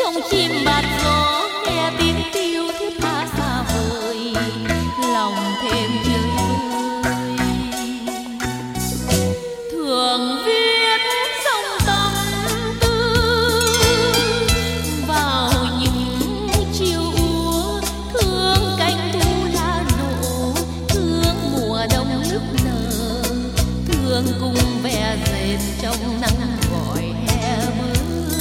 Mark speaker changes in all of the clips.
Speaker 1: trong chim bạt gió nghe tiếng tiêu thiết tha xa vời, lòng thêm chơi vơi. Thường viết dòng tâm tư vào những chiều úa, thương cánh thu lá nổ, thương mùa đông nức nở, thương cùng ve dệt trong nắng gọi hè mưa.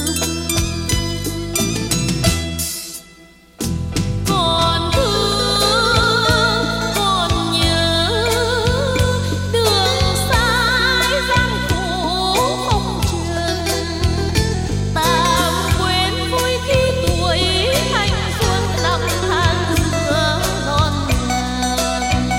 Speaker 1: Còn thương còn nhớ đường sai gian khổ không chừng, tạm quên vui khi tuổi thanh xuân năm tháng giữa non ngàn.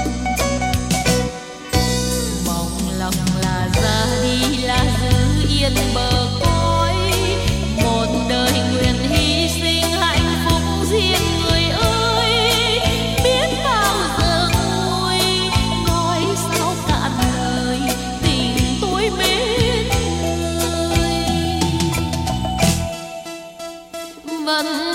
Speaker 1: Mong lòng là ra đi là giữ yên bờ cõi, một đời nguyện hy sinh hạnh phúc riêng người ơi. Biết bao giờ nguôi nói sao cạn lời, tình tôi mến người vẫn